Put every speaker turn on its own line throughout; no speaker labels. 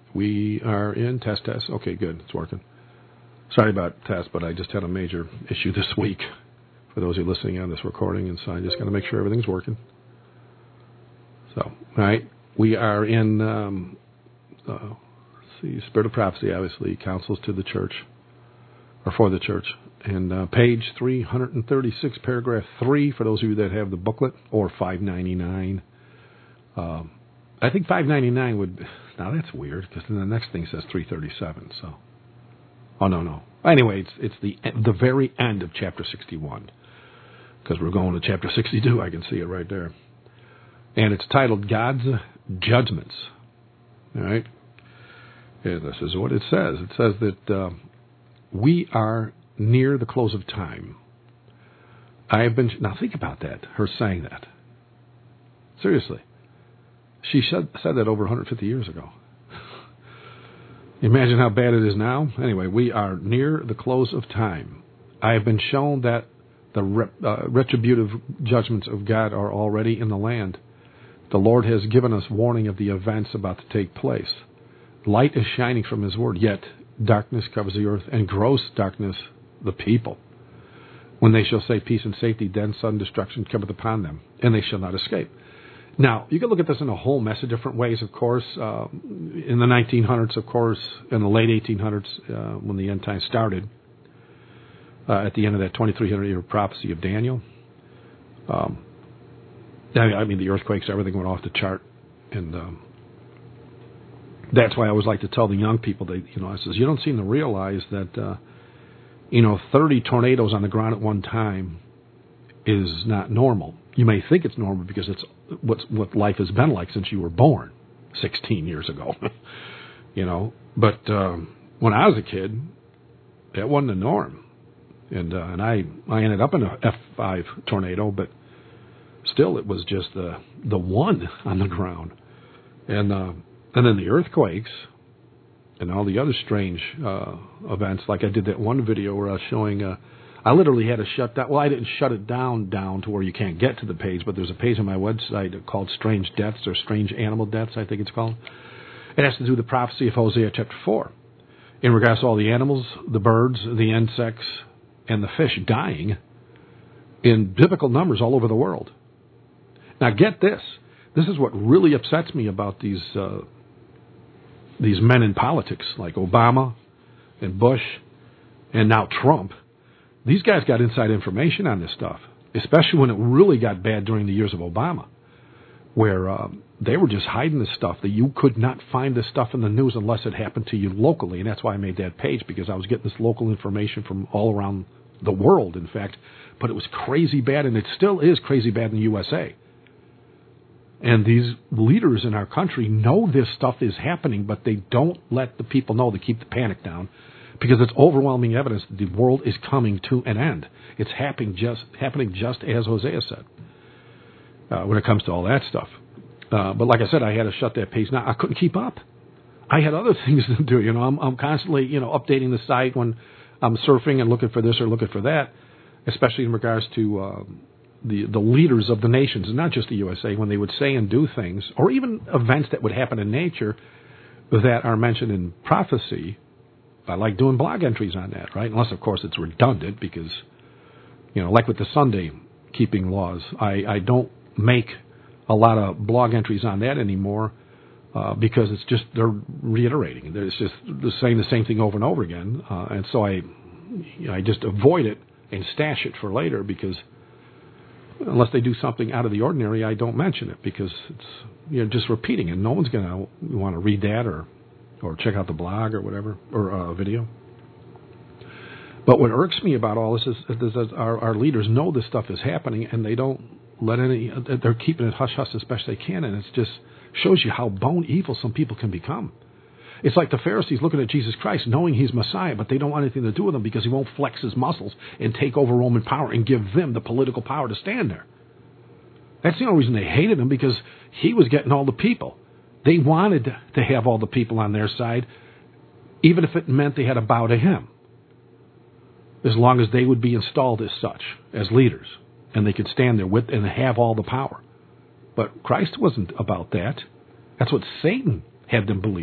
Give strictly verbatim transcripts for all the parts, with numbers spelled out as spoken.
We are in test test. Okay, good. It's working. Sorry about test, but I just had a major issue this week for those who are listening on this recording, and so I just got to make sure everything's working. So, all right. We are in, um, uh, let's see, Spirit of Prophecy, obviously, counsels to the church, or for the church. And uh, page three thirty-six, paragraph three, for those of you that have the booklet, or five ninety-nine. Um, I think five ninety-nine would, now that's weird, because then the next thing says three thirty-seven, so. Oh, no, no. Anyway, it's, it's the the very end of chapter sixty-one, because we're going to chapter sixty-two. I can see it right there. And it's titled God's Judgments. All right? And this is what it says. It says that uh, we are near the close of time. I have been... Now, think about that, her saying that. Seriously. She said, said that over one hundred fifty years ago. Imagine how bad it is now. Anyway, we are near the close of time. I have been shown that the rep, uh, retributive judgments of God are already in the land. The Lord has given us warning of the events about to take place. Light is shining from His word, yet darkness covers the earth, and gross darkness the people. When they shall say peace and safety, then sudden destruction cometh upon them, and they shall not escape. Now, you can look at this in a whole mess of different ways, of course. Uh, in the nineteen hundreds, of course, in the late eighteen hundreds, uh, when the end times started, uh, at the end of that twenty-three hundred year prophecy of Daniel, um, I mean, the earthquakes, everything went off the chart. And um, that's why I always like to tell the young people, that, you know, I says, you don't seem to realize that, uh, you know, thirty tornadoes on the ground at one time is not normal. You may think it's normal because it's what's, what life has been like since you were born sixteen years ago, you know. But um, when I was a kid, that wasn't the norm. And uh, and I, I ended up in a F five tornado, but still it was just the the one on the ground. And, uh, and then the earthquakes and all the other strange uh, events, like I did that one video where I was showing... Uh, I literally had to shut that. Well, I didn't shut it down down to where you can't get to the page, but there's a page on my website called Strange Deaths, or Strange Animal Deaths, I think it's called. It has to do with the prophecy of Hosea chapter four. In regards to all the animals, the birds, the insects, and the fish dying in biblical numbers all over the world. Now get this. This is what really upsets me about these uh, these men in politics, like Obama and Bush and now Trump. These guys got inside information on this stuff, especially when it really got bad during the years of Obama, where uh, they were just hiding this stuff, that you could not find this stuff in the news unless it happened to you locally. And that's why I made that page, because I was getting this local information from all around the world, in fact. But it was crazy bad, and it still is crazy bad in the U S A. And these leaders in our country know this stuff is happening, but they don't let the people know to keep the panic down, because it's overwhelming evidence that the world is coming to an end. It's happening just happening just as Hosea said, uh, when it comes to all that stuff. Uh, but like I said, I had to shut that page down. I couldn't keep up. I had other things to do. You know, I'm, I'm constantly, you know, updating the site when I'm surfing and looking for this or looking for that, especially in regards to um, the the leaders of the nations, and not just the U S A, when they would say and do things, or even events that would happen in nature that are mentioned in prophecy. I like doing blog entries on that, right? Unless, of course, it's redundant, because, you know, like with the Sunday keeping laws, I, I don't make a lot of blog entries on that anymore, uh, because it's just, they're reiterating. It's just they're saying the same thing over and over again. Uh, and so I, you know, I just avoid it and stash it for later, because unless they do something out of the ordinary, I don't mention it, because it's, you know, just repeating, and no one's going to want to read that or or check out the blog or whatever, or a uh, video. But what irks me about all this is, is that our, our leaders know this stuff is happening, and they don't let any, they're keeping it hush-hush as best they can, and it just shows you how bone evil some people can become. It's like the Pharisees looking at Jesus Christ, knowing He's Messiah, but they don't want anything to do with Him because He won't flex His muscles and take over Roman power and give them the political power to stand there. That's the only reason they hated Him, because He was getting all the people. They wanted to have all the people on their side, even if it meant they had to bow to Him, as long as they would be installed as such, as leaders, and they could stand there with and have all the power. But Christ wasn't about that. That's what Satan had them believing.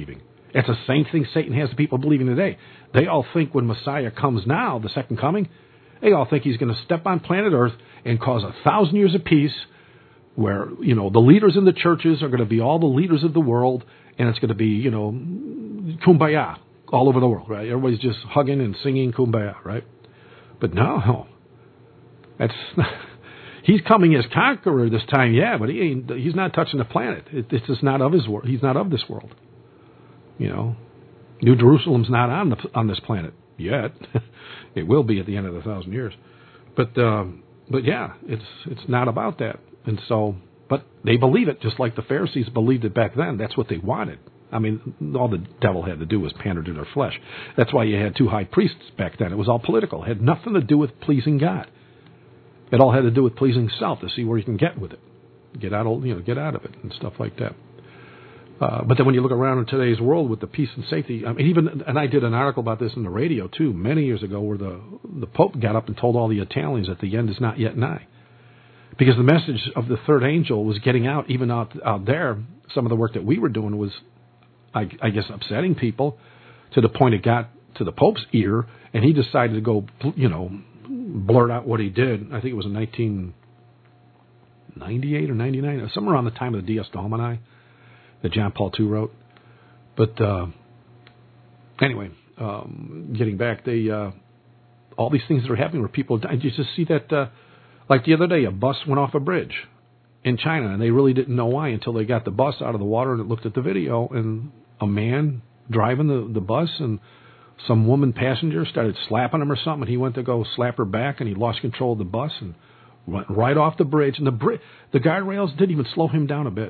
It's the same thing Satan has the people believing today. They all think when Messiah comes now, the second coming, they all think he's going to step on planet Earth and cause a thousand years of peace where, you know, the leaders in the churches are going to be all the leaders of the world, and it's going to be, you know, kumbaya all over the world, right? Everybody's just hugging and singing kumbaya, right? But no, that's not, he's coming as conqueror this time, yeah, but he ain't, he's not touching the planet. It, it's just not of his world. He's not of this world. You know, New Jerusalem's not on the on this planet yet. It will be at the end of the thousand years. But um, but yeah, it's it's not about that. And so, but they believe it just like the Pharisees believed it back then. That's what they wanted. I mean, all the devil had to do was pander to their flesh. That's why you had two high priests back then. It was all political. It had nothing to do with pleasing God. It all had to do with pleasing self, to see where you can get with it, get out of you know get out of it and stuff like that. Uh, but then when you look around in today's world with the peace and safety, I mean, even, and I did an article about this in the radio too, many years ago, where the, the Pope got up and told all the Italians that the end is not yet nigh. Because the message of the third angel was getting out, even out, out there. Some of the work that we were doing was, I, I guess, upsetting people to the point it got to the Pope's ear, and he decided to go, you know, blurt out what he did. I think it was in nineteen ninety-eight or ninety-nine, somewhere around the time of the Dies Domini that John Paul the Second wrote. But uh, anyway, um, getting back, they uh, all these things that are happening where people die. You just see that, uh, like the other day, a bus went off a bridge in China, and they really didn't know why until they got the bus out of the water and looked at the video, and a man driving the, the bus, and some woman passenger started slapping him or something, and he went to go slap her back, and he lost control of the bus and went right off the bridge, and the bri- the guardrails didn't even slow him down a bit.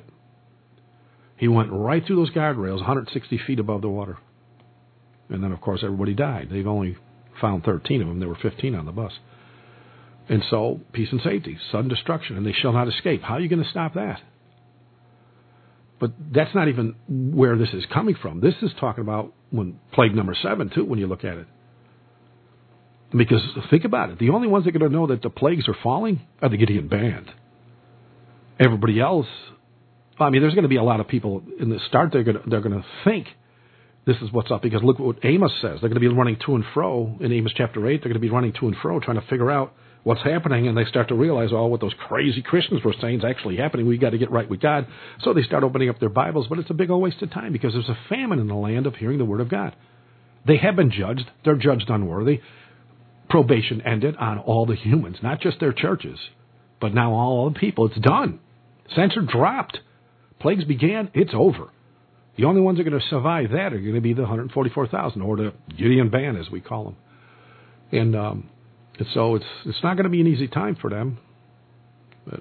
He went right through those guardrails, one hundred sixty feet above the water. And then, of course, everybody died. They've only found thirteen of them. There were fifteen on the bus. And so, peace and safety, sudden destruction, and they shall not escape. How are you going to stop that? But that's not even where this is coming from. This is talking about when plague number seven, too, when you look at it. Because think about it. The only ones that are going to know that the plagues are falling are the Gideon band. Everybody else, I mean, there's going to be a lot of people in the start. They're going to, they're going to think this is what's up, because look what Amos says. They're going to be running to and fro in Amos chapter eight. They're going to be running to and fro trying to figure out what's happening, and they start to realize, oh, what those crazy Christians were saying is actually happening. We've got to get right with God. So they start opening up their Bibles, but it's a big old waste of time because there's a famine in the land of hearing the Word of God. They have been judged. They're judged unworthy. Probation ended on all the humans, not just their churches, but now all the people. It's done. Censor dropped. Plagues began. It's over. The only ones that are going to survive that are going to be the one hundred forty-four thousand, or the Gideon band, as we call them. And, um, and so it's it's not going to be an easy time for them. But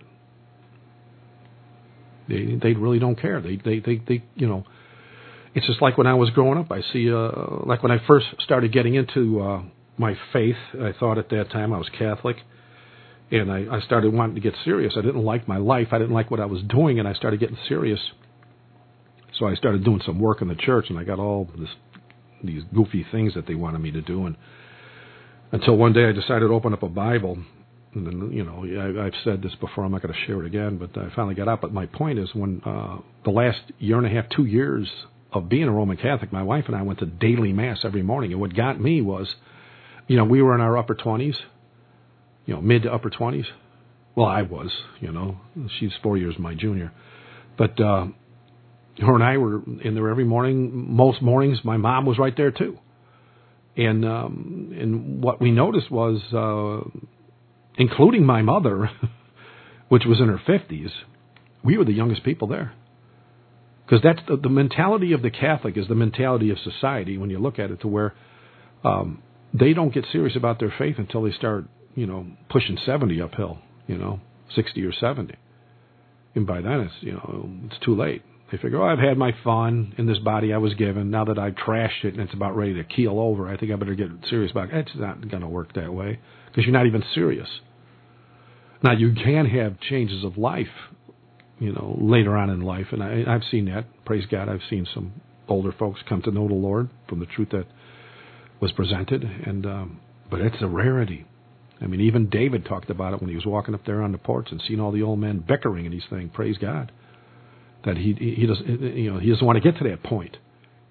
they they really don't care. They they they, they you know. It's just like when I was growing up. I see uh, like when I first started getting into uh, my faith. I thought at that time I was Catholic. And I, I started wanting to get serious. I didn't like my life. I didn't like what I was doing, and I started getting serious. So I started doing some work in the church, and I got all this, these goofy things that they wanted me to do. And until one day I decided to open up a Bible. And then, you know, I, I've said this before. I'm not going to share it again, but I finally got out. But my point is, when uh, the last year and a half, two years of being a Roman Catholic, my wife and I went to daily Mass every morning. And what got me was, you know, we were in our upper twenties. You know, mid to upper twenties. Well, I was, you know. She's four years my junior. But uh, her and I were in there every morning. Most mornings, my mom was right there, too. And um, and what we noticed was, uh, including my mother, which was in her fifties, we were the youngest people there. Because that's the, the mentality of the Catholic is the mentality of society, when you look at it, to where um, they don't get serious about their faith until they start, you know, pushing seventy uphill, you know, sixty or seventy. And by then it's, you know, it's too late. They figure, oh, I've had my fun in this body I was given. Now that I've trashed it and it's about ready to keel over, I think I better get serious about it. It's not going to work that way because you're not even serious. Now, you can have changes of life, you know, later on in life. And I, I've seen that. Praise God. I've seen some older folks come to know the Lord from the truth that was presented. And um, but it's a rarity. I mean, even David talked about it when he was walking up there on the porch and seeing all the old men bickering, and he's saying, praise God, that he he doesn't, you know, he doesn't want to get to that point.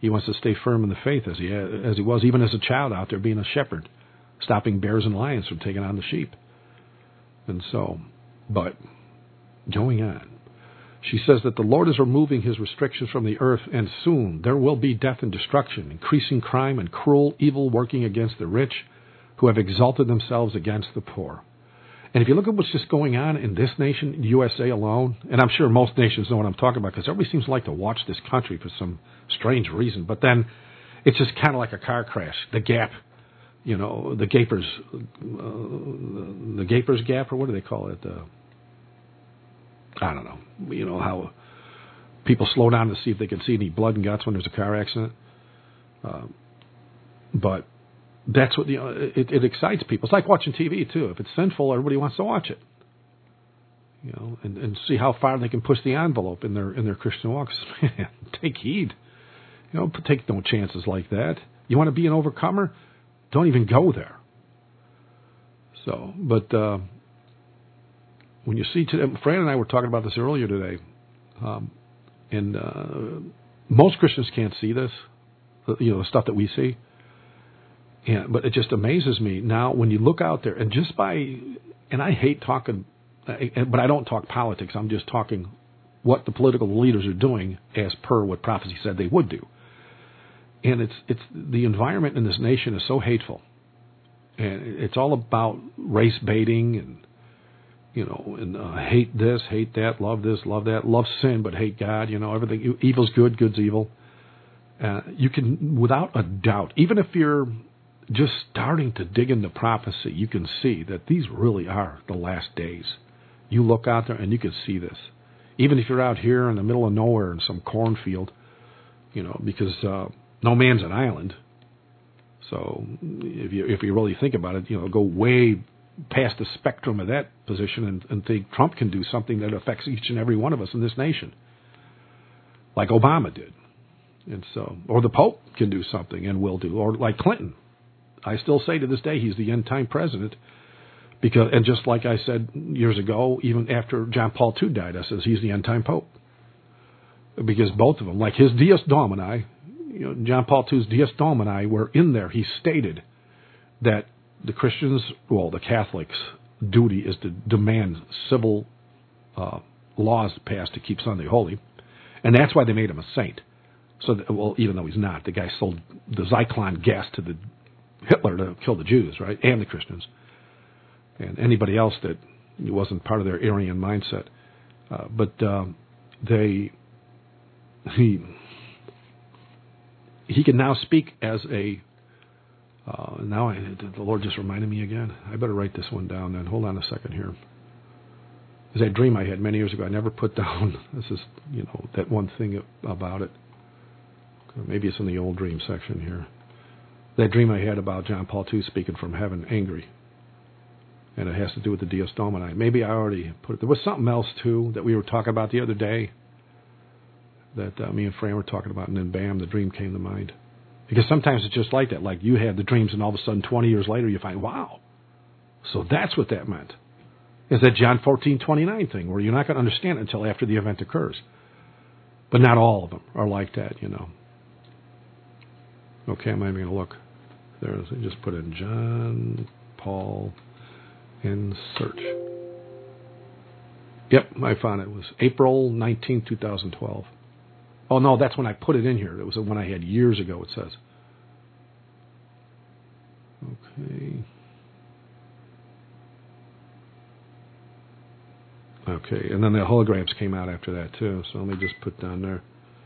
He wants to stay firm in the faith as he as he was, even as a child out there being a shepherd, stopping bears and lions from taking on the sheep. And so, but going on, she says that the Lord is removing his restrictions from the earth, and soon there will be death and destruction, increasing crime and cruel evil working against the rich who have exalted themselves against the poor. And if you look at what's just going on in this nation, U S A alone, and I'm sure most nations know what I'm talking about because everybody seems to like to watch this country for some strange reason, but then it's just kind of like a car crash. The gap, you know, the gapers, uh, the, the gapers gap, or what do they call it? Uh, I don't know. You know, how people slow down to see if they can see any blood and guts when there's a car accident. Uh, but that's what, you know, it, it excites people. It's like watching T V, too. If it's sinful, everybody wants to watch it. You know, and, and see how far they can push the envelope in their in their Christian walks. Man, take heed. You know, take no chances like that. You want to be an overcomer? Don't even go there. So, but uh, when you see today, Fran and I were talking about this earlier today, um, and uh, most Christians can't see this, you know, the stuff that we see. Yeah, but it just amazes me now when you look out there, and just by, and I hate talking, but I don't talk politics. I'm just talking what the political leaders are doing as per what prophecy said they would do. And it's it's the environment in this nation is so hateful, and it's all about race baiting and, you know, and uh, hate this, hate that, love this, love that, love sin, but hate God. You know, everything, evil's good, good's evil. Uh, you can, without a doubt, even if you're just starting to dig into prophecy, you can see that these really are the last days. You look out there and you can see this. Even if you're out here in the middle of nowhere in some cornfield, you know, because uh, no man's an island. So if you if you really think about it, you know, go way past the spectrum of that position and, and think Trump can do something that affects each and every one of us in this nation, like Obama did. And so, or the Pope can do something and will do, or like Clinton. I still say to this day he's the end-time president, because, and just like I said years ago, even after John Paul the Second died, I says he's the end-time Pope. Because both of them, like his Dies Domini, you know, John Paul the Second's Dies Domini, were in there. He stated that the Christians, well, the Catholics' duty is to demand civil uh, laws passed to keep Sunday holy, and that's why they made him a saint. So, that, well, even though he's not, the guy sold the Zyklon gas to the Hitler to kill the Jews, right, and the Christians, and anybody else that wasn't part of their Aryan mindset. Uh, but um, they, he, he can now speak as a. Uh, now I, the Lord just reminded me again. I better write this one down. Then hold on a second here. There's that dream I had many years ago. I never put down. This is, you know, that one thing about it. Maybe it's in the old dream section here. That dream I had about John Paul the Second speaking from heaven, angry. And it has to do with the Dies Domini. Maybe I already put it. There was something else, too, that we were talking about the other day that uh, me and Fran were talking about, and then bam, the dream came to mind. Because sometimes it's just like that. Like you had the dreams, and all of a sudden, twenty years later, you find, wow. So that's what that meant. It's that John fourteen twenty-nine thing, where you're not going to understand it until after the event occurs. But not all of them are like that, you know. Okay, I'm not even going to look. There's, I just put in John Paul in search. Yep, I found it. It was April nineteenth, twenty twelve. Oh, no, that's when I put it in here. It was the one I had years ago, it says. Okay. Okay, and then the holograms came out after that, too. So let me just put down there.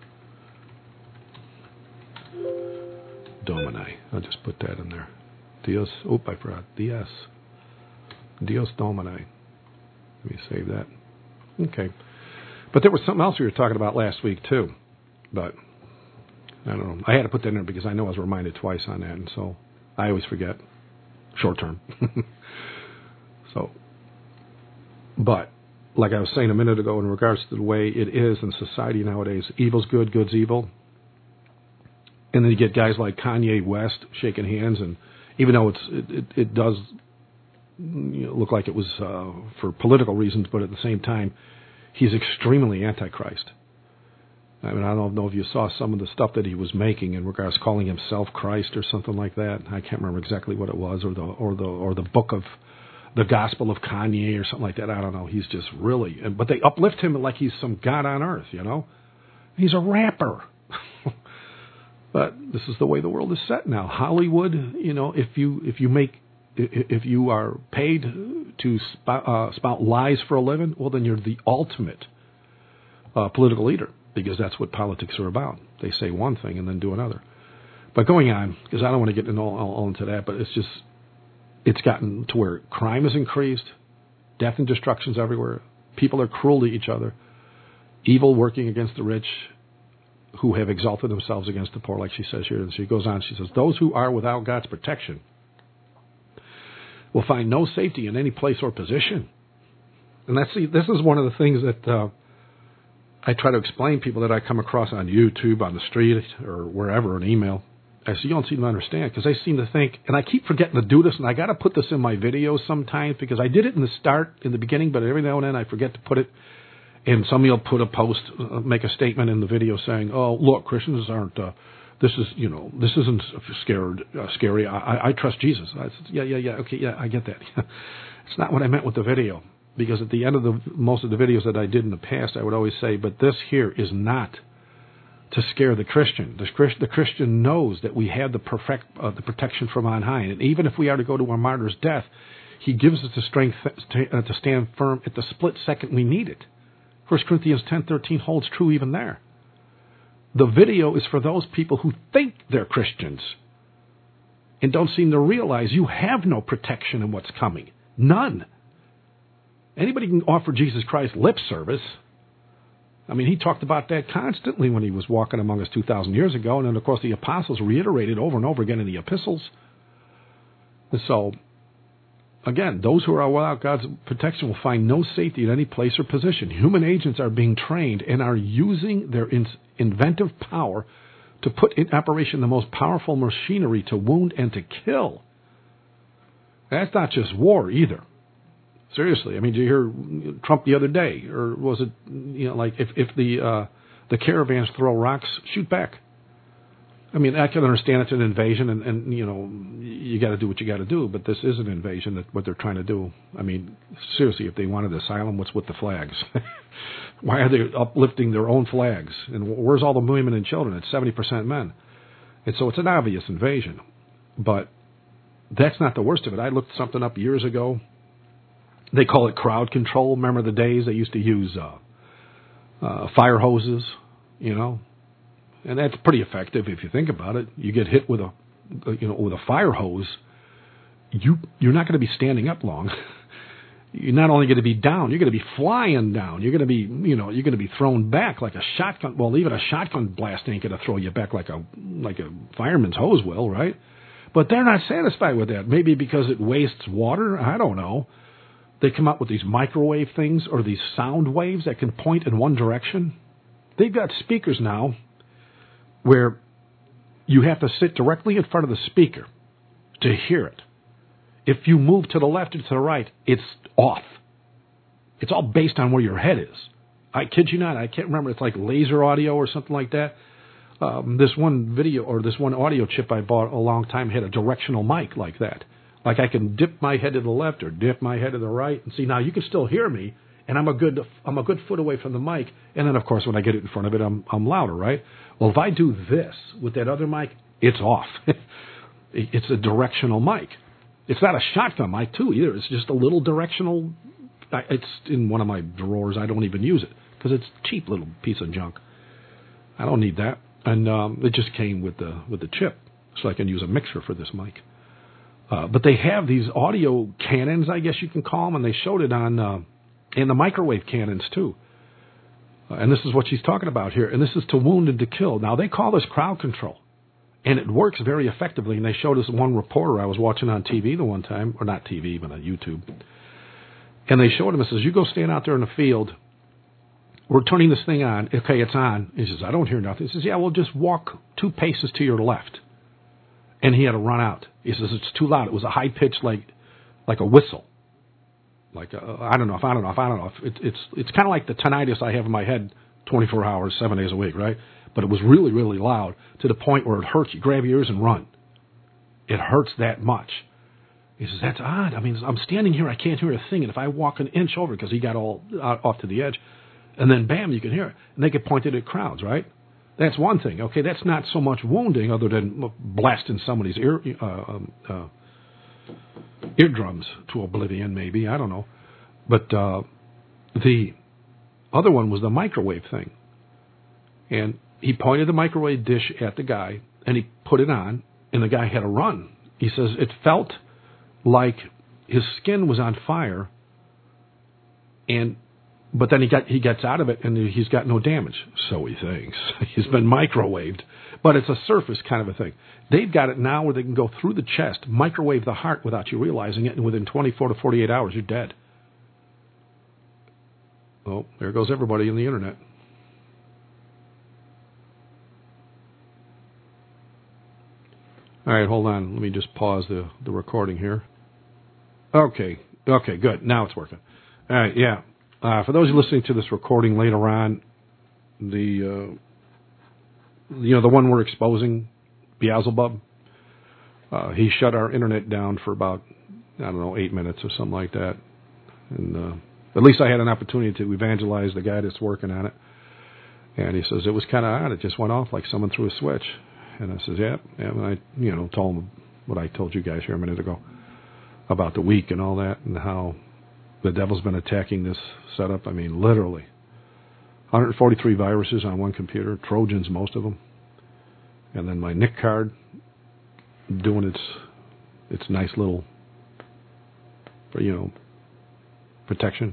Domini. I'll just put that in there. Dios. Oh, I forgot. Dios. Dios Domini. Let me save that. Okay. But there was something else we were talking about last week, too. But, I don't know. I had to put that in there because I know I was reminded twice on that, and so I always forget. Short term. So, but, like I was saying a minute ago in regards to the way it is in society nowadays, evil's good, good's evil. And then you get guys like Kanye West shaking hands, and even though it's it, it, it does you know, look like it was uh, for political reasons, but at the same time, he's extremely antichrist. I mean, I don't know if you saw some of the stuff that he was making in regards to calling himself Christ or something like that. I can't remember exactly what it was, or the or the or the book of the Gospel of Kanye or something like that. I don't know. He's just really, but they uplift him like he's some god on earth, you know. He's a rapper. But this is the way the world is set now. Hollywood, you know, if you if you make if you are paid to spout, uh, spout lies for a living, well, then you're the ultimate uh, political leader. Because that's what politics are about. They say one thing and then do another. But going on, because I don't want to get into all, all, all into that, but it's just, it's gotten to where crime has increased, death and destruction's everywhere, people are cruel to each other, evil working against the rich who have exalted themselves against the poor, like she says here. And she goes on, she says, those who are without God's protection will find no safety in any place or position. And that's, see, this is one of the things that... Uh, I try to explain people that I come across on YouTube, on the street, or wherever, an email. I say, you don't seem to understand, because they seem to think, and I keep forgetting to do this, and I got to put this in my videos sometimes, because I did it in the start, in the beginning, but every now and then I forget to put it, and somebody will put a post, uh, make a statement in the video saying, oh, look, Christians aren't, uh, this is, you know, this isn't scared, uh, scary, I, I, I trust Jesus. I said, yeah, yeah, yeah, okay, yeah, I get that. It's not what I meant with the video. Because at the end of the most of the videos that I did in the past, I would always say, but this here is not to scare the Christian. The, the Christian knows that we have the perfect uh, the protection from on high. And even if we are to go to a martyr's death, he gives us the strength to, uh, to stand firm at the split second we need it. First Corinthians ten thirteen holds true even there. The video is for those people who think they're Christians and don't seem to realize you have no protection in what's coming. None. Anybody can offer Jesus Christ lip service. I mean, he talked about that constantly when he was walking among us two thousand years ago. And then, of course, the apostles reiterated over and over again in the epistles. And so, again, those who are without God's protection will find no safety in any place or position. Human agents are being trained and are using their in- inventive power to put in operation the most powerful machinery to wound and to kill. That's not just war either. Seriously, I mean, did you hear Trump the other day, or was it, you know, like if if the uh, the caravans throw rocks, shoot back? I mean, I can understand it's an invasion, and, and you know, you got to do what you got to do, but this is an invasion. That what they're trying to do. I mean, seriously, if they wanted asylum, what's with the flags? Why are they uplifting their own flags? And where's all the women and children? It's seventy percent men, and so it's an obvious invasion. But that's not the worst of it. I looked something up years ago. They call it crowd control. Remember the days they used to use uh, uh, fire hoses, you know, and that's pretty effective if you think about it. You get hit with a, you know, with a fire hose, you you're not going to be standing up long. You're not only going to be down, you're going to be flying down. You're going to be, you know, you're going to be thrown back like a shotgun. Well, even a shotgun blast ain't going to throw you back like a like a fireman's hose will, right? But they're not satisfied with that. Maybe because it wastes water. I don't know. They come up with these microwave things or these sound waves that can point in one direction. They've got speakers now where you have to sit directly in front of the speaker to hear it. If you move to the left or to the right, it's off. It's all based on where your head is. I kid you not. I can't remember. It's like laser audio or something like that. Um, this one video or this one audio chip I bought a long time had a directional mic like that. Like I can dip my head to the left or dip my head to the right, and see now you can still hear me, and I'm a good I'm a good foot away from the mic. And then of course when I get it in front of it, I'm I'm louder, right? Well, if I do this with that other mic, it's off. It's a directional mic. It's not a shotgun mic too either. It's just a little directional. It's in one of my drawers. I don't even use it because it's a cheap little piece of junk. I don't need that, and um, it just came with the with the chip, so I can use a mixer for this mic. Uh, but they have these audio cannons, I guess you can call them, and they showed it on, uh, and the microwave cannons too. Uh, and this is what she's talking about here. And this is to wound and to kill. Now, they call this crowd control, and it works very effectively. And they showed us one reporter I was watching on T V the one time, or not T V, but on YouTube. And they showed him, it says, you go stand out there in the field. We're turning this thing on. Okay, it's on. He says, I don't hear nothing. He says, yeah, well, just walk two paces to your left. And he had to run out. He says, it's too loud. It was a high pitch, like like a whistle. Like, a, I don't know if, I don't know if, I don't know if. It, it's it's kind of like the tinnitus I have in my head twenty-four hours, seven days a week, right? But it was really, really loud to the point where it hurts you. Grab your ears and run. It hurts that much. He says, that's odd. I mean, I'm standing here, I can't hear a thing, and if I walk an inch over, because he got all out, off to the edge, and then bam, you can hear it. And they get pointed at crowds, right? That's one thing. Okay, that's not so much wounding other than blasting somebody's ear, uh, um, uh, eardrums to oblivion, maybe. I don't know. But uh, the other one was the microwave thing. And he pointed the microwave dish at the guy, and he put it on, and the guy had to run. He says it felt like his skin was on fire, and but then he got he gets out of it, and he's got no damage. So he thinks. He's been microwaved. But it's a surface kind of a thing. They've got it now where they can go through the chest, microwave the heart without you realizing it, and within twenty-four to forty-eight hours, you're dead. Oh, there goes everybody on the internet. All right, hold on. Let me just pause the, the recording here. Okay, okay, good. Now it's working. All right, yeah. Uh, for those who are listening to this recording later on, the uh, you know the one we're exposing, Beelzebub, uh, he shut our internet down for about I don't know eight minutes or something like that, and uh, at least I had an opportunity to evangelize the guy that's working on it. And he says it was kind of odd. It just went off like someone threw a switch. And I says, yeah, yeah. And I, you know, told him what I told you guys here a minute ago about the week and all that, and how the devil's been attacking this setup. I mean, literally, one hundred forty-three viruses on one computer, Trojans, most of them, and then my N I C card doing its its nice little, you know, protection.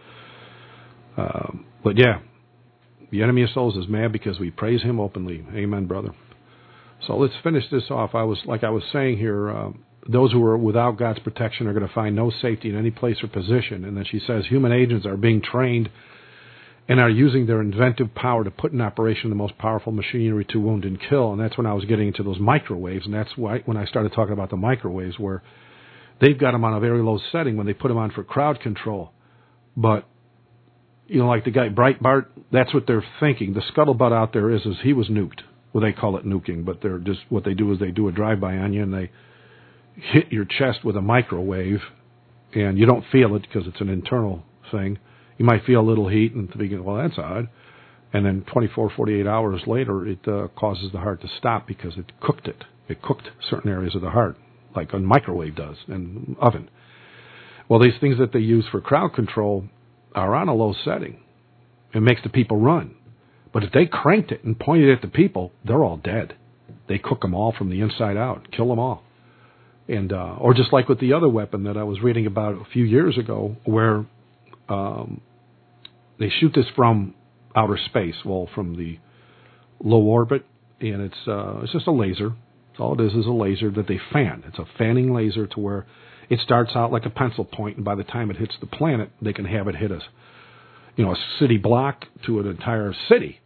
um, but yeah, the enemy of souls is mad because we praise him openly. Amen, brother. So let's finish this off. I was like I was saying here, um, those who are without God's protection are going to find no safety in any place or position. And then she says human agents are being trained and are using their inventive power to put in operation the most powerful machinery to wound and kill. And that's when I was getting into those microwaves. And that's why when I started talking about the microwaves, where they've got them on a very low setting when they put them on for crowd control. But, you know, like the guy Breitbart, that's what they're thinking. The scuttlebutt out there is, is he was nuked. Well, they call it nuking, but they're just what they do is they do a drive-by on you and they hit your chest with a microwave, and you don't feel it because it's an internal thing. You might feel a little heat, and thinking, well, that's odd. And then twenty-four, forty-eight hours later, it uh, causes the heart to stop because it cooked it. It cooked certain areas of the heart, like a microwave does, and oven. Well, these things that they use for crowd control are on a low setting. It makes the people run. But if they cranked it and pointed at the people, they're all dead. They cook them all from the inside out, kill them all. And uh, or just like with the other weapon that I was reading about a few years ago, where um, they shoot this from outer space, well, from the low orbit, and it's uh, it's just a laser. That's all it is is a laser that they fan. It's a fanning laser to where it starts out like a pencil point, and by the time it hits the planet, they can have it hit us, you know, a city block to an entire city.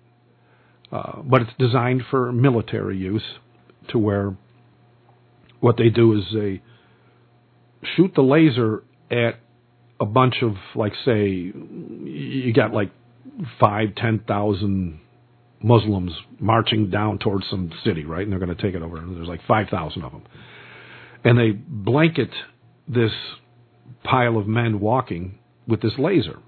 Uh, but it's designed for military use, to where what they do is they shoot the laser at a bunch of, like, say, you got like five, ten thousand Muslims marching down towards some city, right? And they're going to take it over. And there's like five thousand of them. And they blanket this pile of men walking with this laser.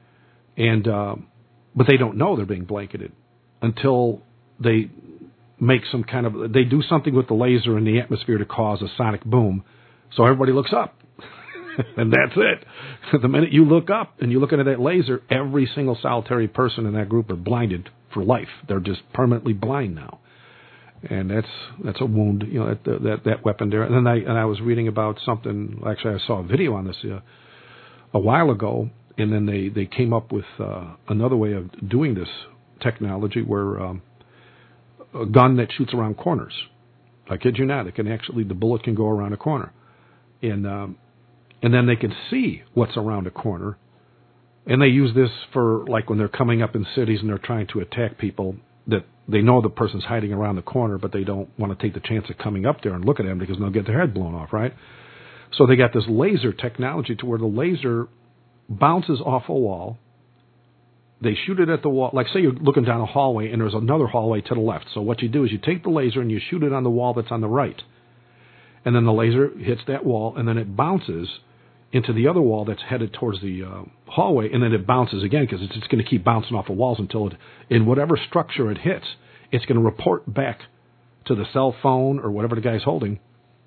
And uh, but they don't know they're being blanketed until they make some kind of, they do something with the laser in the atmosphere to cause a sonic boom. So everybody looks up. And that's it. The minute you look up and you look into that laser, every single solitary person in that group are blinded for life. They're just permanently blind now. And that's that's a wound, you know, that that, that weapon there. And then I and I was reading about something, actually I saw a video on this uh, a while ago, and then they, they came up with uh, another way of doing this technology where um, a gun that shoots around corners. I kid you not, it can actually, the bullet can go around a corner. And um, and then they can see what's around a corner. And they use this for, like, when they're coming up in cities and they're trying to attack people, that they know the person's hiding around the corner, but they don't want to take the chance of coming up there and look at them because they'll get their head blown off, right? So they got this laser technology to where the laser bounces off a wall, they shoot it at the wall. Like, say you're looking down a hallway and there's another hallway to the left. So what you do is you take the laser and you shoot it on the wall that's on the right. And then the laser hits that wall, and then it bounces into the other wall that's headed towards the uh, hallway, and then it bounces again because it's just going to keep bouncing off the walls until it, in whatever structure it hits, it's going to report back to the cell phone or whatever the guy's holding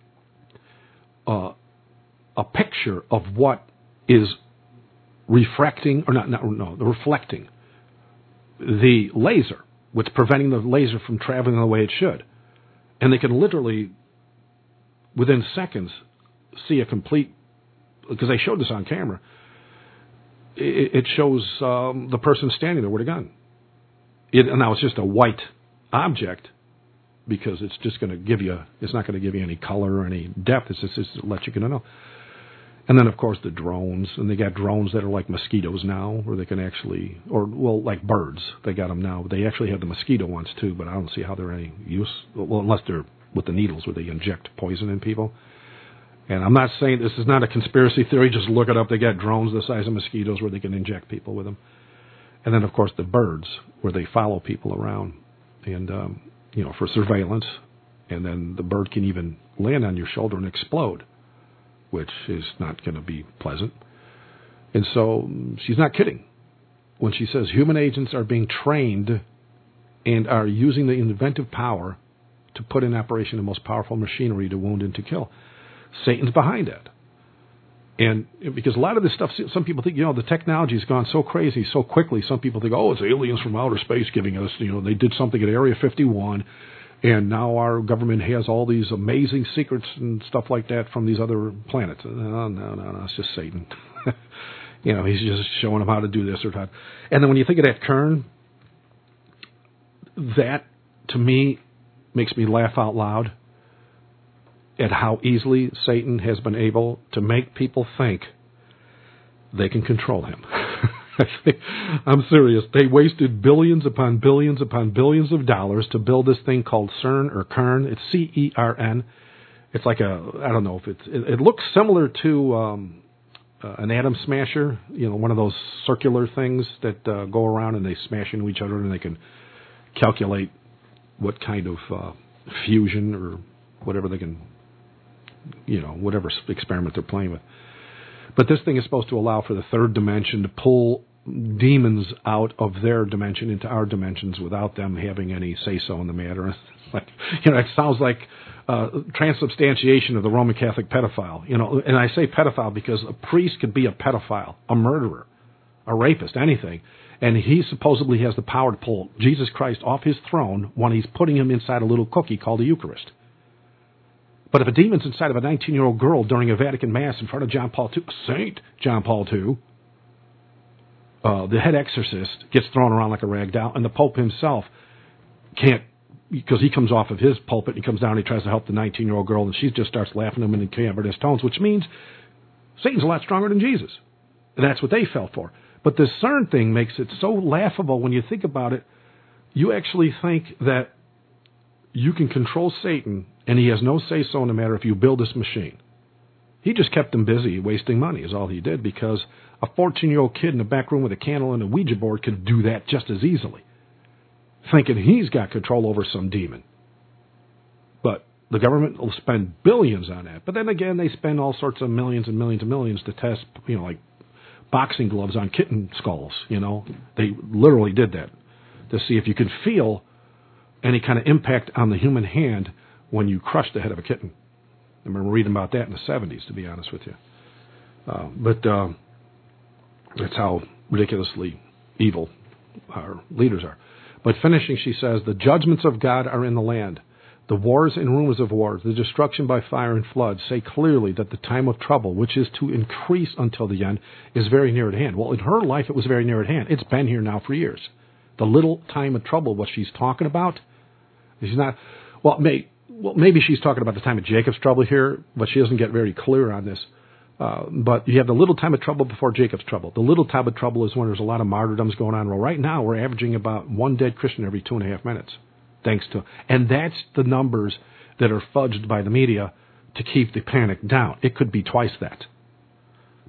uh, a picture of what is refracting, or not, not no, reflecting the laser, what's preventing the laser from traveling the way it should. And they can literally, within seconds, see a complete, because they showed this on camera, it, it shows um, the person standing there with a gun. It, and now it's just a white object, because it's just going to give you, it's not going to give you any color or any depth. It's just, just to let you know. And then, of course, the drones. And they got drones that are like mosquitoes now, where they can actually, or, well, like birds. They got them now. They actually have the mosquito ones, too, but I don't see how they're any use, well, unless they're with the needles where they inject poison in people. And I'm not saying this is not a conspiracy theory. Just look it up. They got drones the size of mosquitoes where they can inject people with them. And then, of course, the birds, where they follow people around and, um, you know, for surveillance. And then the bird can even land on your shoulder and explode, which is not going to be pleasant. And so she's not kidding when she says human agents are being trained and are using the inventive power to put in operation the most powerful machinery to wound and to kill. Satan's behind that. And because a lot of this stuff, some people think, you know, the technology has gone so crazy so quickly. Some people think, oh, it's aliens from outer space giving us, you know, they did something at Area fifty-one, and now our government has all these amazing secrets and stuff like that from these other planets. No, no, no, no, it's just Satan. You know, he's just showing them how to do this or that. And then when you think of that Kern, that, to me, makes me laugh out loud at how easily Satan has been able to make people think they can control him. I'm serious. They wasted billions upon billions upon billions of dollars to build this thing called CERN or Kern. It's C E R N. It's like a, I don't know if it's, it, it looks similar to um, uh, an atom smasher, you know, one of those circular things that uh, go around and they smash into each other and they can calculate what kind of uh, fusion or whatever they can, you know, whatever experiment they're playing with. But this thing is supposed to allow for the third dimension to pull demons out of their dimension into our dimensions without them having any say-so in the matter. Like, you know, it sounds like uh, transubstantiation of the Roman Catholic pedophile. You know, and I say pedophile because a priest could be a pedophile, a murderer, a rapist, anything. And he supposedly has the power to pull Jesus Christ off his throne when he's putting him inside a little cookie called the Eucharist. But if a demon's inside of a nineteen-year-old girl during a Vatican Mass in front of John Paul the Second, Saint John Paul the Second, uh, the head exorcist gets thrown around like a rag doll, and the Pope himself can't, because he comes off of his pulpit, and he comes down and he tries to help the nineteen-year-old girl, and she just starts laughing at him in cavernous tones, which means Satan's a lot stronger than Jesus. And that's what they fell for. But this CERN thing makes it so laughable when you think about it. You actually think that you can control Satan, and he has no say-so in the matter if you build this machine. He just kept them busy wasting money is all he did, because a fourteen-year-old kid in the back room with a candle and a Ouija board could do that just as easily, thinking he's got control over some demon. But the government will spend billions on that. But then again, they spend all sorts of millions and millions and millions to test, you know, like boxing gloves on kitten skulls, you know. They literally did that to see if you could feel any kind of impact on the human hand when you crush the head of a kitten. I remember reading about that in the seventies, to be honest with you. Uh, but uh, that's how ridiculously evil our leaders are. But finishing, she says, the judgments of God are in the land. The wars and rumors of wars, the destruction by fire and flood, say clearly that the time of trouble, which is to increase until the end, is very near at hand. Well, in her life, it was very near at hand. It's been here now for years. The little time of trouble, what she's talking about, she's not, well, may, well, maybe she's talking about the time of Jacob's trouble here, but she doesn't get very clear on this. Uh, but you have the little time of trouble before Jacob's trouble. The little time of trouble is when there's a lot of martyrdoms going on. Well, right now, we're averaging about one dead Christian every two and a half minutes. Thanks to, and that's the numbers that are fudged by the media to keep the panic down. It could be twice that.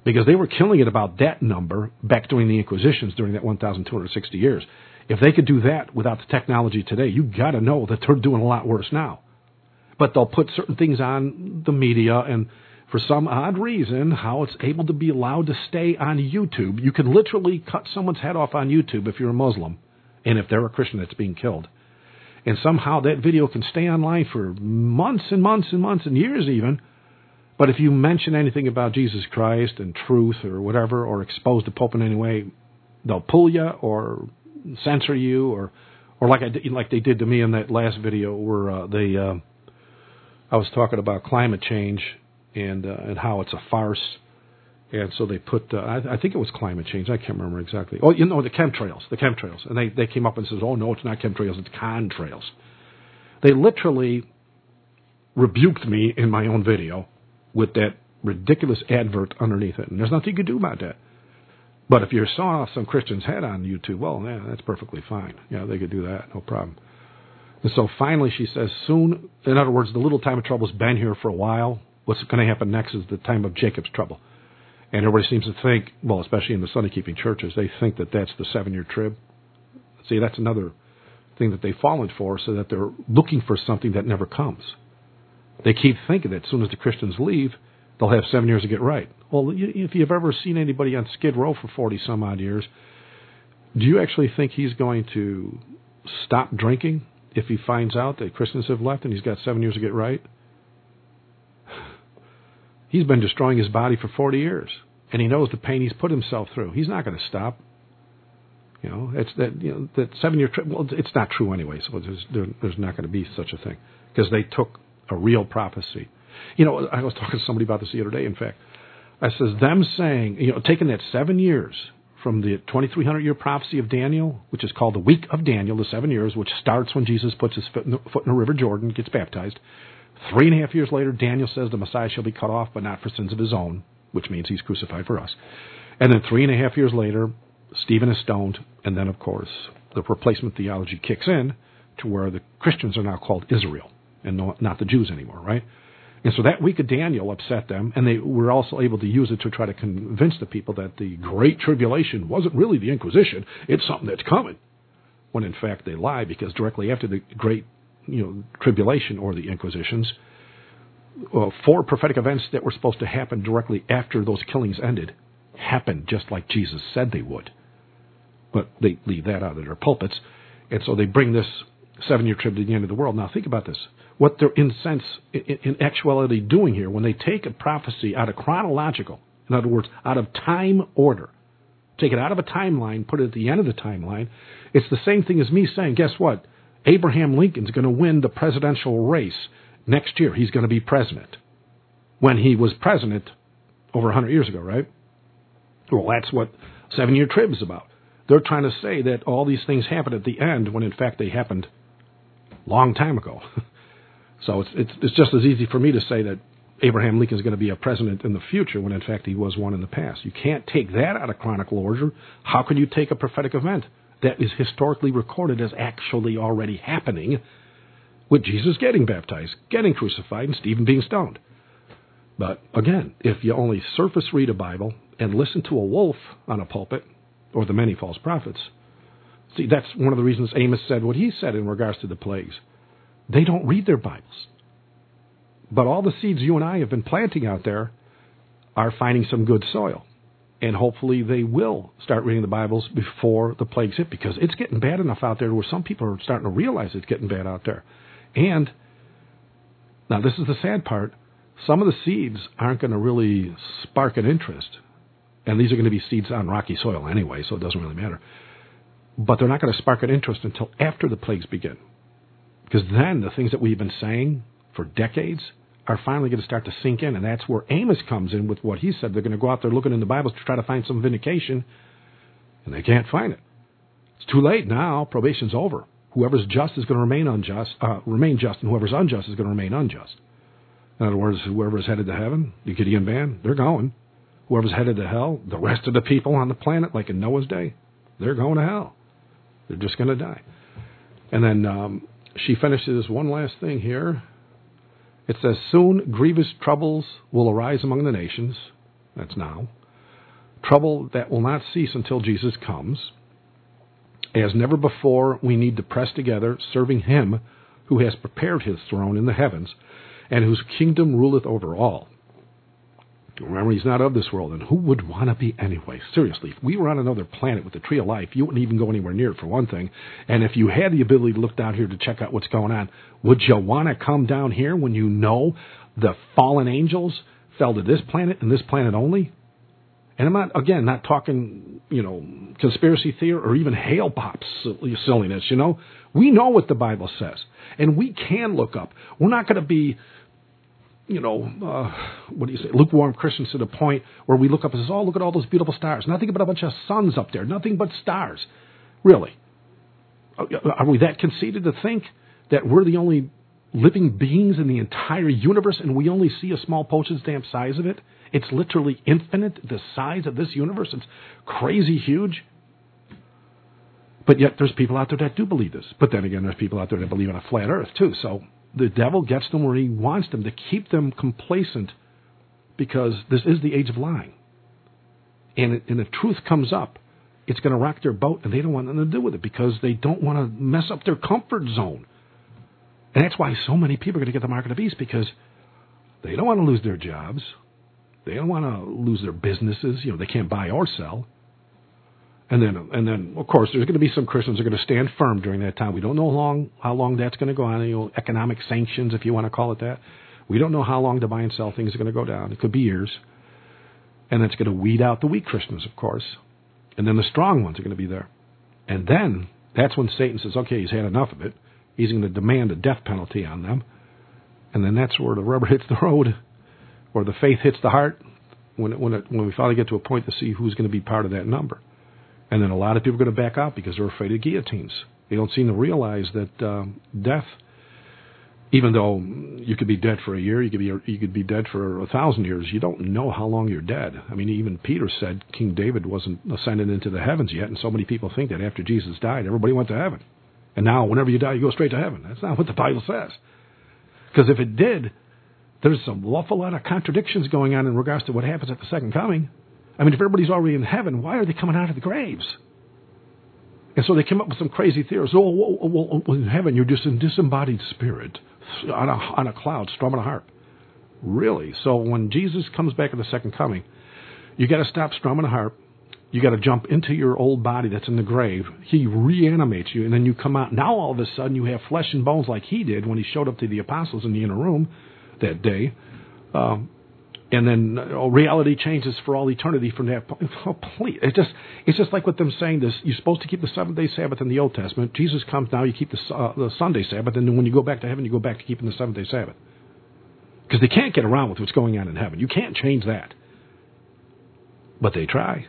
because they were killing at about that number back during the Inquisitions during that one thousand two hundred sixty years. If they could do that without the technology today, you got to know that they're doing a lot worse now. But they'll put certain things on the media, and for some odd reason, how it's able to be allowed to stay on YouTube. You can literally cut someone's head off on YouTube if you're a Muslim, and if they're a Christian that's being killed. And somehow that video can stay online for months and months and months and years even. But if you mention anything about Jesus Christ and truth or whatever, or expose the Pope in any way, they'll pull you or censor you, or or like I did, like they did to me in that last video where uh, they uh, I was talking about climate change and uh, and how it's a farce. And so they put, uh, I, I think it was climate change. I can't remember exactly. Oh, you know, the chemtrails, the chemtrails. And they, they came up and says, oh, no, it's not chemtrails, it's contrails. They literally rebuked me in my own video with that ridiculous advert underneath it. And there's nothing you can do about that. But if you saw some Christian's head on YouTube, well, yeah, that's perfectly fine. Yeah, they could do that, no problem. And so finally she says, soon, in other words, the little time of trouble's been here for a while. What's going to happen next is the time of Jacob's trouble. And everybody seems to think, well, especially in the Sunday-keeping churches, they think that that's the seven-year trib. See, that's another thing that they've fallen for, so that they're looking for something that never comes. They keep thinking that as soon as the Christians leave, they'll have seven years to get right. Well, if you've ever seen anybody on Skid Row for forty-some-odd years, do you actually think he's going to stop drinking if he finds out that Christians have left and he's got seven years to get right? He's been destroying his body for forty years, and he knows the pain he's put himself through. He's not going to stop. You know, it's that you know that seven-year trip. Well, it's not true anyway. So there's there, there's not going to be such a thing because they took a real prophecy. You know, I was talking to somebody about this the other day. In fact, I says them saying, you know, taking that seven years from the twenty-three hundred year prophecy of Daniel, which is called the week of Daniel, the seven years, which starts when Jesus puts his foot in the, foot in the River Jordan, gets baptized. Three and a half years later, Daniel says the Messiah shall be cut off, but not for sins of his own, which means he's crucified for us. And then three and a half years later, Stephen is stoned, and then, of course, the replacement theology kicks in to where the Christians are now called Israel and not the Jews anymore, right? And so that week of Daniel upset them, and they were also able to use it to try to convince the people that the Great Tribulation wasn't really the Inquisition, it's something that's coming. When, in fact, they lie, because directly after the Great you know, Tribulation or the Inquisitions, uh, four prophetic events that were supposed to happen directly after those killings ended happened just like Jesus said they would. But they leave that out of their pulpits, and so they bring this seven-year trib to the end of the world. Now think about this. What they're in sense, in, in actuality doing here, when they take a prophecy out of chronological, in other words, out of time order, take it out of a timeline, put it at the end of the timeline, it's the same thing as me saying, guess what? Abraham Lincoln's going to win the presidential race next year. He's going to be president. When he was president over one hundred years ago, right? Well, that's what seven-year trib is about. They're trying to say that all these things happened at the end when, in fact, they happened a long time ago. So it's, it's it's just as easy for me to say that Abraham Lincoln is going to be a president in the future when, in fact, he was one in the past. You can't take that out of chronicle order. How can you take a prophetic event that is historically recorded as actually already happening, with Jesus getting baptized, getting crucified, and Stephen being stoned? But again, if you only surface read a Bible and listen to a wolf on a pulpit, or the many false prophets, see, that's one of the reasons Amos said what he said in regards to the plagues. They don't read their Bibles. But all the seeds you and I have been planting out there are finding some good soil. And hopefully they will start reading the Bibles before the plagues hit, because it's getting bad enough out there where some people are starting to realize it's getting bad out there. And now this is the sad part. Some of the seeds aren't going to really spark an interest. And these are going to be seeds on rocky soil anyway, so it doesn't really matter. But they're not going to spark an interest until after the plagues begin. Because then the things that we've been saying for decades are finally going to start to sink in. And that's where Amos comes in with what he said. They're going to go out there looking in the Bibles to try to find some vindication, and they can't find it. It's too late now. Probation's over. Whoever's just is going to remain unjust, uh, remain just, and whoever's unjust is going to remain unjust. In other words, whoever's headed to heaven, the Gideon band, they're going. Whoever's headed to hell, the rest of the people on the planet, like in Noah's day, they're going to hell. They're just going to die. And then um, she finishes one last thing here. It says, soon grievous troubles will arise among the nations. That's now. trouble that will not cease until Jesus comes. As never before, we need to press together, serving him who has prepared his throne in the heavens, and whose kingdom ruleth over all. Remember, he's not of this world, and who would want to be anyway? Seriously, if we were on another planet with the tree of life, you wouldn't even go anywhere near it, for one thing. And if you had the ability to look down here to check out what's going on, would you want to come down here when you know the fallen angels fell to this planet and this planet only? And I'm not, again, not talking, you know, conspiracy theory or even hail pops silliness, you know. We know what the Bible says, and we can look up. We're not going to be, you know, uh, what do you say, lukewarm Christians to the point where we look up and say, oh, look at all those beautiful stars. Nothing but a bunch of suns up there. Nothing but stars. Really. Are we that conceited to think that we're the only living beings in the entire universe and we only see a small postage stamp size of it? It's literally infinite, the size of this universe. It's crazy huge. But yet there's people out there that do believe this. But then again, there's people out there that believe in a flat earth too. So the devil gets them where he wants them, to keep them complacent, because this is the age of lying. And, it, and if truth comes up, it's going to rock their boat, and they don't want nothing to do with it because they don't want to mess up their comfort zone. And that's why so many people are going to get the mark of the beast, because they don't want to lose their jobs. They don't want to lose their businesses. You know, they can't buy or sell. And then, and then, of course, there's going to be some Christians who are going to stand firm during that time. We don't know how long, how long that's going to go on. You know, economic sanctions, if you want to call it that. We don't know how long the buy and sell things are going to go down. It could be years. And it's going to weed out the weak Christians, of course. And then the strong ones are going to be there. And then that's when Satan says, okay, he's had enough of it. He's going to demand a death penalty on them. And then that's where the rubber hits the road, or the faith hits the heart, when it, when it, when we finally get to a point to see who's going to be part of that number. And then a lot of people are going to back out because they're afraid of guillotines. They don't seem to realize that um, death, even though you could be dead for a year, you could be you could be dead for a thousand years, you don't know how long you're dead. I mean, even Peter said King David wasn't ascended into the heavens yet, and so many people think that after Jesus died, everybody went to heaven. And now, whenever you die, you go straight to heaven. That's not what the Bible says. Because if it did, there's some awful lot of contradictions going on in regards to what happens at the second coming. I mean, if everybody's already in heaven, why are they coming out of the graves? And so they came up with some crazy theories. Oh, well, well, well, in heaven, you're just a disembodied spirit on a, on a cloud strumming a harp. Really? So when Jesus comes back at the second coming, you got to stop strumming a harp. You got to jump into your old body that's in the grave. He reanimates you, and then you come out. Now all of a sudden you have flesh and bones like he did when he showed up to the apostles in the inner room that day. Um, and then uh, reality changes for all eternity from that point. Oh, please. It's just, it's just like with them saying this. You're supposed to keep the seventh-day Sabbath in the Old Testament. Jesus comes now, you keep the, uh, the Sunday Sabbath, and then when you go back to heaven, you go back to keeping the seventh-day Sabbath. Because they can't get around with what's going on in heaven. You can't change that. But they try.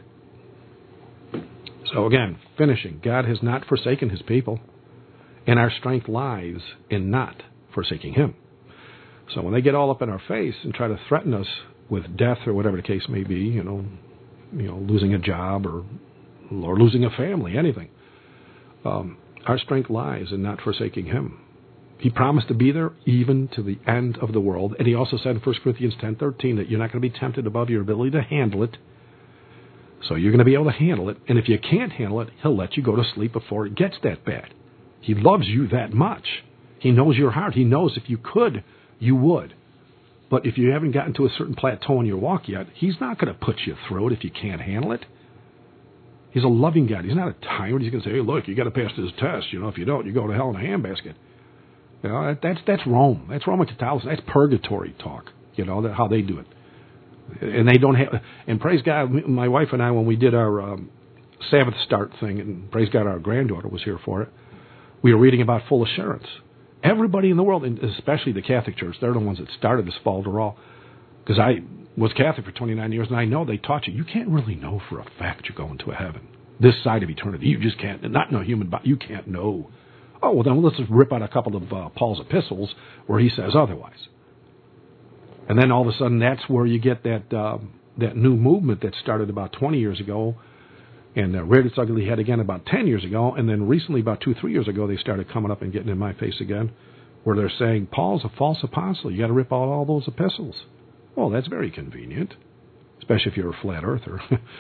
So again, finishing, God has not forsaken his people, and our strength lies in not forsaking him. So when they get all up in our face and try to threaten us with death or whatever the case may be, you know, you know, losing a job or or losing a family, anything, um, our strength lies in not forsaking him. He promised to be there even to the end of the world, and he also said in First Corinthians ten thirteen that you're not going to be tempted above your ability to handle it. So you're going to be able to handle it, and if you can't handle it, he'll let you go to sleep before it gets that bad. He loves you that much. He knows your heart. He knows if you could, you would. But if you haven't gotten to a certain plateau in your walk yet, he's not going to put you through it if you can't handle it. He's a loving God. He's not a tyrant. He's going to say, hey, look, you got to pass this test. You know, if you don't, you go to hell in a handbasket. You know, that, that's that's Rome. That's Roman Catholicism. That's purgatory talk. You know, that, how they do it. And they don't have, and praise God, my wife and I, when we did our um, Sabbath start thing, and praise God, our granddaughter was here for it, we were reading about full assurance. Everybody in the world, and especially the Catholic Church, they're the ones that started this falderall. Because I was Catholic for twenty-nine years, and I know they taught you, you can't really know for a fact you're going to a heaven. This side of eternity, you just can't, not in a human body, you can't know. Oh, well then let's just rip out a couple of uh, Paul's epistles where he says otherwise. And then all of a sudden, that's where you get that uh, that new movement that started about twenty years ago, and uh, reared its ugly head again about ten years ago, and then recently, about two, three years ago, they started coming up and getting in my face again, where they're saying, Paul's a false apostle. You got to rip out all those epistles. Well, that's very convenient, especially if you're a flat earther.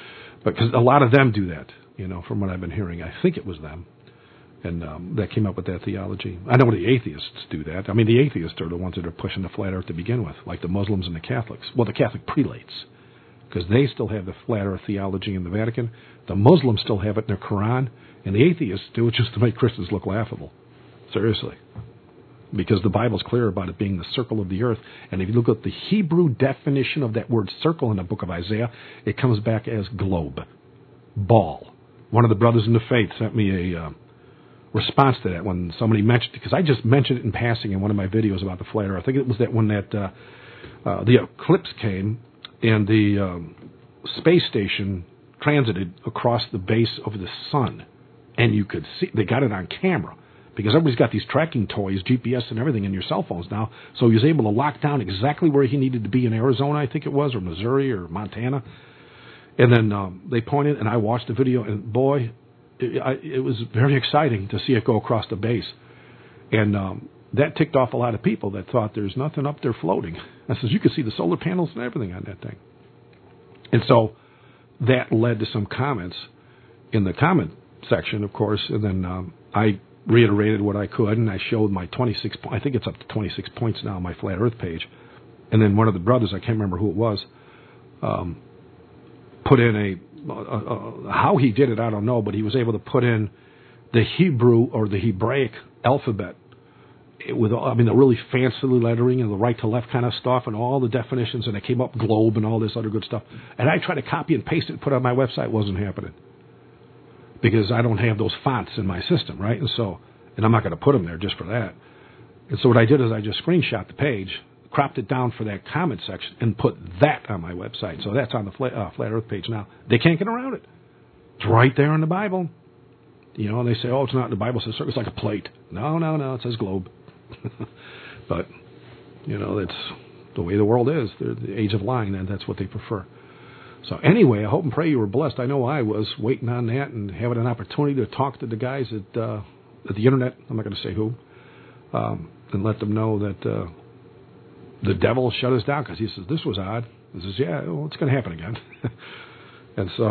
Because a lot of them do that, you know, from what I've been hearing. I think it was them. And um, that came up with that theology. I know the atheists do that. I mean, the atheists are the ones that are pushing the flat earth to begin with, like the Muslims and the Catholics. Well, the Catholic prelates, because they still have the flat earth theology in the Vatican. The Muslims still have it in their Quran. And the atheists do it just to make Christians look laughable. Seriously. Because the Bible's clear about it being the circle of the earth. And if you look at the Hebrew definition of that word circle in the book of Isaiah, it comes back as globe, ball. One of the brothers in the faith sent me a... Uh, response to that when somebody mentioned, because I just mentioned it in passing in one of my videos about the flat earth. I think it was that when that uh, uh, the eclipse came and the um, space station transited across the base of the sun, and you could see, they got it on camera, because everybody's got these tracking toys, G P S and everything in your cell phones now, so he was able to lock down exactly where he needed to be in Arizona, I think it was, or Missouri or Montana. And then um, they pointed, and I watched the video, and boy, It, I, it was very exciting to see it go across the base. And um, that ticked off a lot of people that thought there's nothing up there floating. I says, you can see the solar panels and everything on that thing. And so that led to some comments in the comment section, of course. And then um, I reiterated what I could, and I showed my twenty-six, I think it's up to twenty-six points now on my Flat Earth page. And then one of the brothers, I can't remember who it was, um, put in a, Uh, uh, how he did it, I don't know, but he was able to put in the Hebrew or the Hebraic alphabet with, I mean, the really fancy lettering and the right to left kind of stuff and all the definitions, and it came up globe and all this other good stuff. And I tried to copy and paste it and put it on my website. It wasn't happening because I don't have those fonts in my system, right? And so, and I'm not going to put them there just for that. And so what I did is I just screenshot the page, cropped it down for that comment section, and put that on my website. So that's on the Flat, uh, Flat Earth page now. They can't get around it. It's right there in the Bible. You know, and they say, oh, it's not in the Bible. It says it's like a plate. No, no, no. It says globe. But, you know, that's the way the world is. They're the age of lying, and that's what they prefer. So anyway, I hope and pray you were blessed. I know I was waiting on that and having an opportunity to talk to the guys at, uh, at the Internet. I'm not going to say who. Um, and let them know that... Uh, The devil shut us down because he says, this was odd. He says, yeah, well, it's going to happen again. And so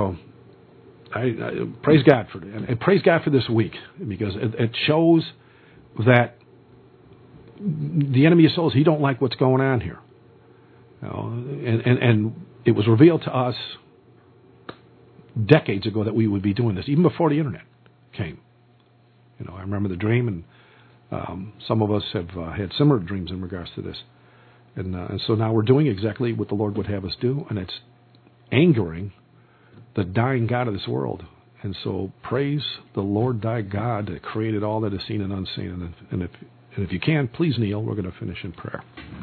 I, I praise God for and, and praise God for this week, because it, it shows that the enemy of souls, he don't like what's going on here. You know, and, and, and it was revealed to us decades ago that we would be doing this, even before the Internet came. You know, I remember the dream, and um, some of us have uh, had similar dreams in regards to this. And, uh, and so now we're doing exactly what the Lord would have us do, and it's angering the dying God of this world. And so praise the Lord thy God that created all that is seen and unseen. And if, and if, and if you can, please kneel. We're going to finish in prayer.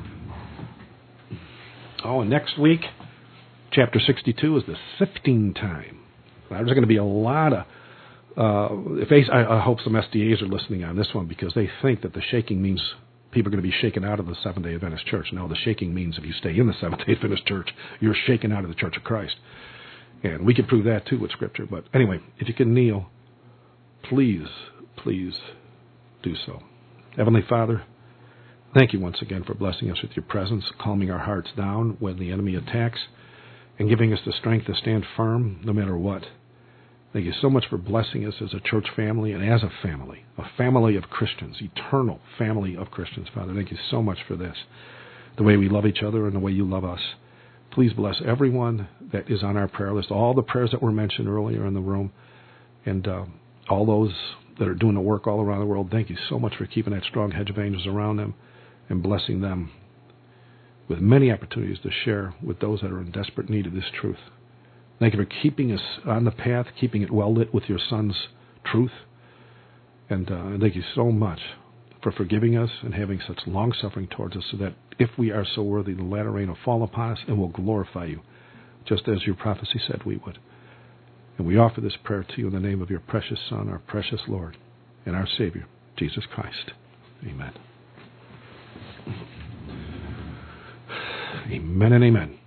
Oh, and next week, chapter sixty-two is the sifting time. There's going to be a lot of... Uh, if I, I hope some S D As are listening on this one, because they think that the shaking means... people are going to be shaken out of the Seventh-day Adventist Church. No, the shaking means if you stay in the Seventh-day Adventist Church, you're shaken out of the Church of Christ. And we can prove that, too, with Scripture. But anyway, if you can kneel, please, please do so. Heavenly Father, thank you once again for blessing us with your presence, calming our hearts down when the enemy attacks, and giving us the strength to stand firm no matter what. Thank you so much for blessing us as a church family and as a family, a family of Christians, eternal family of Christians, Father. Thank you so much for this, the way we love each other and the way you love us. Please bless everyone that is on our prayer list, all the prayers that were mentioned earlier in the room, and uh, all those that are doing the work all around the world. Thank you so much for keeping that strong hedge of angels around them and blessing them with many opportunities to share with those that are in desperate need of this truth. Thank you for keeping us on the path, keeping it well lit with your Son's truth. And uh, thank you so much for forgiving us and having such long suffering towards us, so that if we are so worthy, the latter rain will fall upon us and will glorify you, just as your prophecy said we would. And we offer this prayer to you in the name of your precious Son, our precious Lord, and our Savior, Jesus Christ. Amen. Amen and amen.